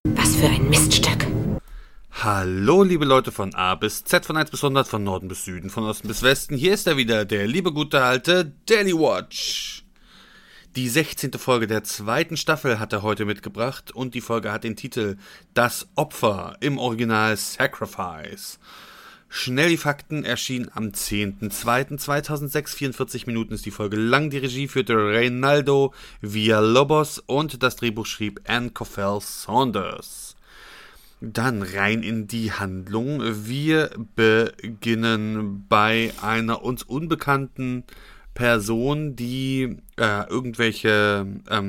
Was für ein Miststück. Hallo liebe Leute von A bis Z, von 1 bis 100, von Norden bis Süden, von Osten bis Westen. Hier ist er wieder, der liebe gute alte Daily Watch. Die 16. Folge der 2. Staffel hat er heute mitgebracht und die Folge hat den Titel Das Opfer, im Original Sacrifice. Schnell die Fakten, erschien am 10.02.2006, 44 Minuten ist die Folge lang. Die Regie führte Reynaldo Villalobos und das Drehbuch schrieb Anne Coffell Saunders. Dann rein in die Handlung. Wir beginnen bei einer uns unbekannten Person, die irgendwelche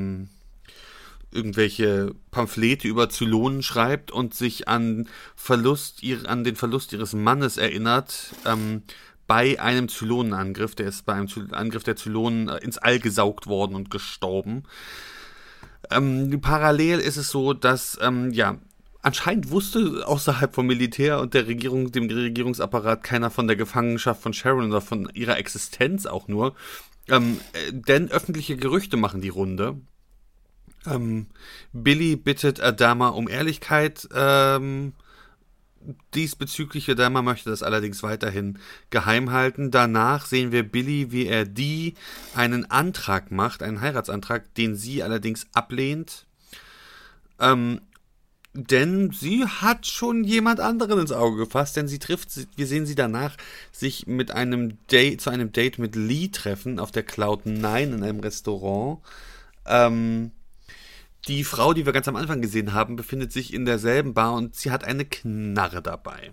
Pamphlete über Zylonen schreibt und sich an den Verlust ihres Mannes erinnert, bei einem Zylonenangriff. Der ist bei einem Angriff der Zylonen ins All gesaugt worden und gestorben. Parallel ist es so, dass, anscheinend wusste außerhalb vom Militär und dem Regierungsapparat keiner von der Gefangenschaft von Sharon oder von ihrer Existenz auch nur. Denn öffentliche Gerüchte machen die Runde. Billy bittet Adama um Ehrlichkeit diesbezüglich. Adama möchte das allerdings weiterhin geheim halten. Danach sehen wir Billy, wie er einen Antrag macht, einen Heiratsantrag, den sie allerdings ablehnt. Denn sie hat schon jemand anderen ins Auge gefasst, denn wir sehen sie danach sich zu einem Date mit Lee treffen auf der Cloud9 in einem Restaurant. Die Frau, die wir ganz am Anfang gesehen haben, befindet sich in derselben Bar und sie hat eine Knarre dabei.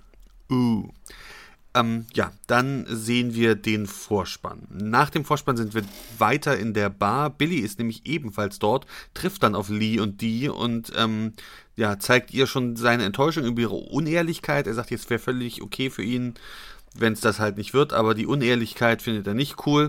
Dann sehen wir den Vorspann. Nach dem Vorspann sind wir weiter in der Bar. Billy ist nämlich ebenfalls dort, trifft dann auf Lee und die und zeigt ihr schon seine Enttäuschung über ihre Unehrlichkeit. Er sagt, jetzt wäre völlig okay für ihn, wenn es das halt nicht wird, aber die Unehrlichkeit findet er nicht cool.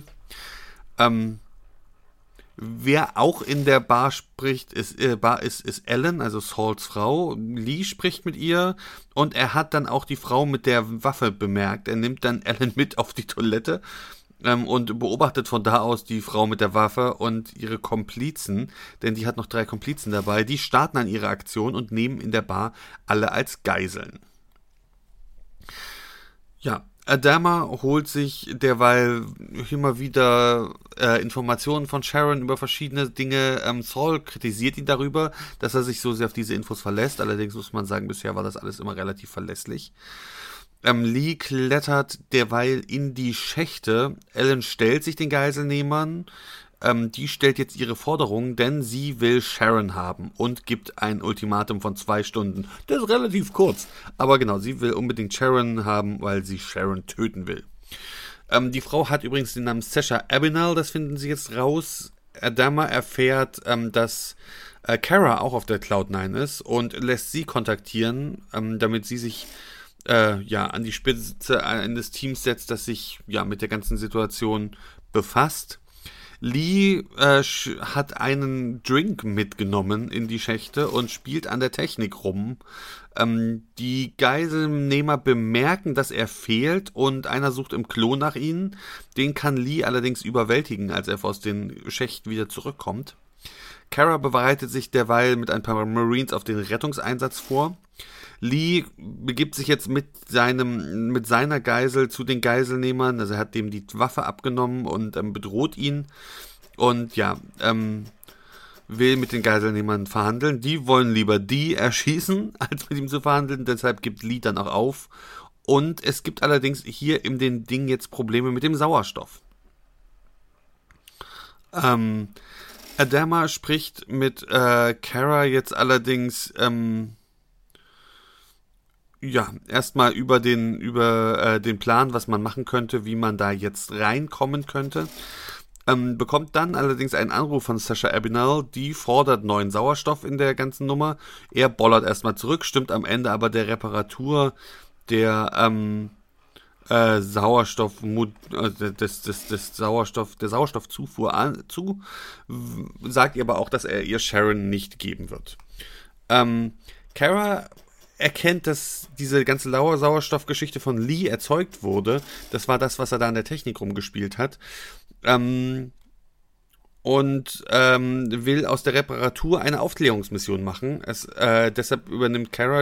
Wer auch in der Bar spricht, ist Ellen, also Sauls Frau. Lee spricht mit ihr und er hat dann auch die Frau mit der Waffe bemerkt. Er nimmt dann Ellen mit auf die Toilette und beobachtet von da aus die Frau mit der Waffe und ihre Komplizen, denn die hat noch 3 Komplizen dabei. Die starten an ihre Aktion und nehmen in der Bar alle als Geiseln. Ja. Adama holt sich derweil immer wieder Informationen von Sharon über verschiedene Dinge. Saul kritisiert ihn darüber, dass er sich so sehr auf diese Infos verlässt. Allerdings muss man sagen, bisher war das alles immer relativ verlässlich. Lee klettert derweil in die Schächte. Ellen stellt sich den Geiselnehmern. Die stellt jetzt ihre Forderungen, denn sie will Sharon haben und gibt ein Ultimatum von 2 Stunden. Das ist relativ kurz, aber genau, sie will unbedingt Sharon haben, weil sie Sharon töten will. Die Frau hat übrigens den Namen Sasha Abinell, das finden sie jetzt raus. Adama erfährt, dass Kara auch auf der Cloud9 ist und lässt sie kontaktieren, damit sie sich an die Spitze eines Teams setzt, das sich mit der ganzen Situation befasst. Lee hat einen Drink mitgenommen in die Schächte und spielt an der Technik rum. Die Geiselnehmer bemerken, dass er fehlt und einer sucht im Klo nach ihnen. Den kann Lee allerdings überwältigen, als er aus den Schächten wieder zurückkommt. Kara bereitet sich derweil mit ein paar Marines auf den Rettungseinsatz vor. Lee begibt sich jetzt mit seiner Geisel zu den Geiselnehmern, also er hat dem die Waffe abgenommen und bedroht ihn und will mit den Geiselnehmern verhandeln. Die wollen lieber die erschießen, als mit ihm zu verhandeln, deshalb gibt Lee dann auch auf. Und es gibt allerdings hier in dem Ding jetzt Probleme mit dem Sauerstoff. Adama spricht mit Kara jetzt allerdings erstmal über den Plan, was man machen könnte, wie man da jetzt reinkommen könnte. Bekommt dann allerdings einen Anruf von Sasha Abinell, die fordert neuen Sauerstoff in der ganzen Nummer. Er bollert erstmal zurück, stimmt am Ende aber der Reparatur der Sauerstoffzufuhr zu, sagt ihr aber auch, dass er ihr Sharon nicht geben wird. Kara erkennt, dass diese ganze Sauerstoffgeschichte von Lee erzeugt wurde. Das war das, was er da an der Technik rumgespielt hat. und will aus der Reparatur eine Aufklärungsmission machen. Deshalb übernimmt Kara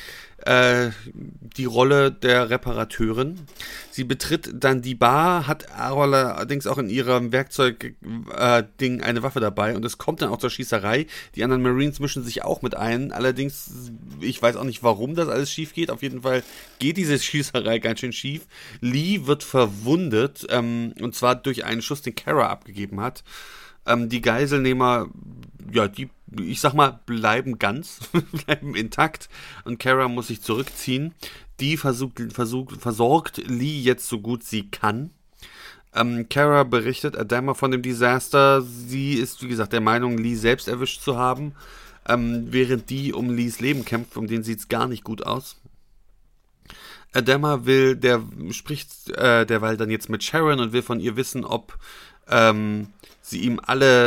die Rolle der Reparateurin. Sie betritt dann die Bar, hat allerdings auch in ihrem Werkzeug-Ding eine Waffe dabei und es kommt dann auch zur Schießerei. Die anderen Marines mischen sich auch mit ein. Allerdings, ich weiß auch nicht, warum das alles schief geht. Auf jeden Fall geht diese Schießerei ganz schön schief. Lee wird verwundet, und zwar durch einen Schuss, den Kara abgegeben hat. Die Geiselnehmer, ja, ich sag mal, bleiben bleiben intakt und Kara muss sich zurückziehen. Die versorgt Lee jetzt so gut sie kann. Kara berichtet Adama von dem Desaster. Sie ist, wie gesagt, der Meinung, Lee selbst erwischt zu haben, während die um Lees Leben kämpft, um den sieht's gar nicht gut aus. Adama spricht derweil dann jetzt mit Sharon und will von ihr wissen, ob sie ihm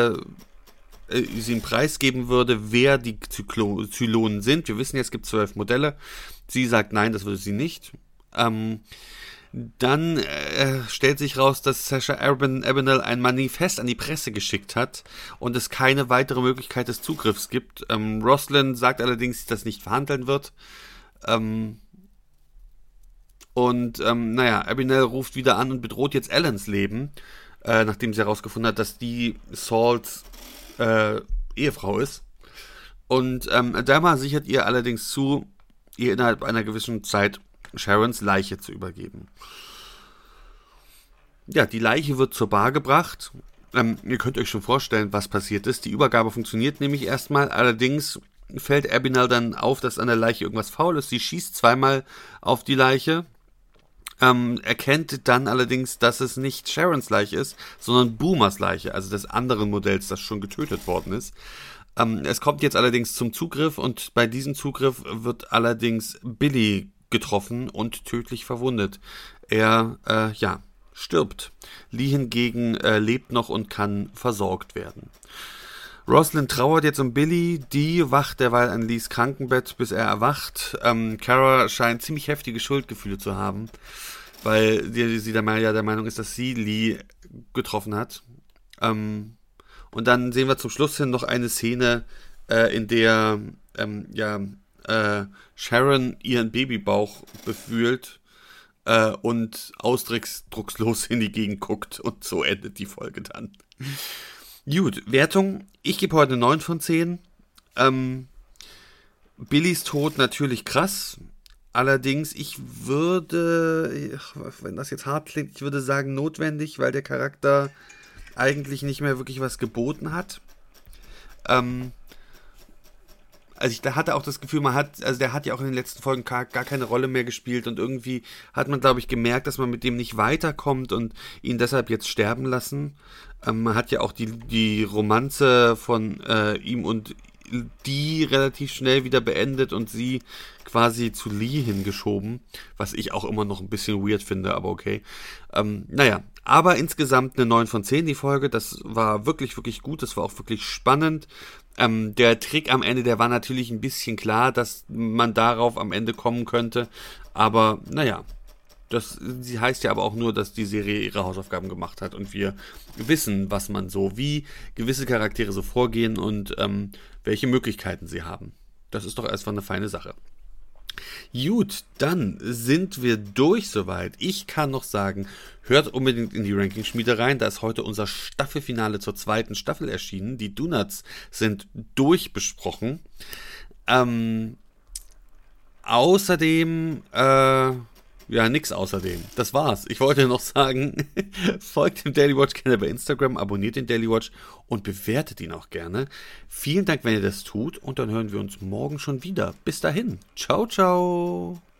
preisgeben würde, wer die Zylonen sind. Wir wissen ja, es gibt 12 Modelle. Sie sagt, nein, das würde sie nicht. Dann stellt sich raus, dass Sasha Abenel ein Manifest an die Presse geschickt hat und es keine weitere Möglichkeit des Zugriffs gibt. Roslin sagt allerdings, dass das nicht verhandeln wird. Abenel ruft wieder an und bedroht jetzt Allens Leben, nachdem sie herausgefunden hat, dass die Sauls Ehefrau ist. Und Adama sichert ihr allerdings zu, ihr innerhalb einer gewissen Zeit Sharons Leiche zu übergeben. Ja, die Leiche wird zur Bar gebracht. Ihr könnt euch schon vorstellen, was passiert ist. Die Übergabe funktioniert nämlich erstmal, allerdings fällt Abenel dann auf, dass an der Leiche irgendwas faul ist. Sie schießt zweimal auf die Leiche. Erkennt dann allerdings, dass es nicht Sharons Leiche ist, sondern Boomers Leiche, also des anderen Modells, das schon getötet worden ist. Es kommt jetzt allerdings zum Zugriff und bei diesem Zugriff wird allerdings Billy getroffen und tödlich verwundet. Er, stirbt. Lee hingegen lebt noch und kann versorgt werden. Roslin trauert jetzt um Billy, die wacht derweil an Lees Krankenbett, bis er erwacht. Kara scheint ziemlich heftige Schuldgefühle zu haben, weil sie der Meinung ist, dass sie Lee getroffen hat. Und dann sehen wir zum Schluss hin noch eine Szene, in der Sharon ihren Babybauch befühlt und ausdruckslos in die Gegend guckt und so endet die Folge dann. Gut, Wertung. Ich gebe heute 9 von 10. Billys Tod natürlich krass. Allerdings, ich würde, wenn das jetzt hart klingt, ich würde sagen notwendig, weil der Charakter eigentlich nicht mehr wirklich was geboten hat. Also ich hatte auch das Gefühl, der hat ja auch in den letzten Folgen gar keine Rolle mehr gespielt und irgendwie hat man, glaube ich, gemerkt, dass man mit dem nicht weiterkommt und ihn deshalb jetzt sterben lassen. Man hat ja auch die Romanze von ihm und die relativ schnell wieder beendet und sie quasi zu Lee hingeschoben, was ich auch immer noch ein bisschen weird finde, aber okay. Aber insgesamt eine 9 von 10 die Folge, das war wirklich, wirklich gut, das war auch wirklich spannend. Der Trick am Ende, der war natürlich ein bisschen klar, dass man darauf am Ende kommen könnte, aber sie heißt ja aber auch nur, dass die Serie ihre Hausaufgaben gemacht hat und wir wissen, wie gewisse Charaktere so vorgehen und welche Möglichkeiten sie haben. Das ist doch erstmal eine feine Sache. Gut, dann sind wir durch soweit. Ich kann noch sagen, hört unbedingt in die Rankingschmiede rein. Da ist heute unser Staffelfinale zur 2. Staffel erschienen. Die Donuts sind durchbesprochen. Außerdem, nix außerdem. Das war's. Ich wollte noch sagen, folgt dem Daily Watch gerne bei Instagram, abonniert den Daily Watch und bewertet ihn auch gerne. Vielen Dank, wenn ihr das tut und dann hören wir uns morgen schon wieder. Bis dahin. Ciao, ciao.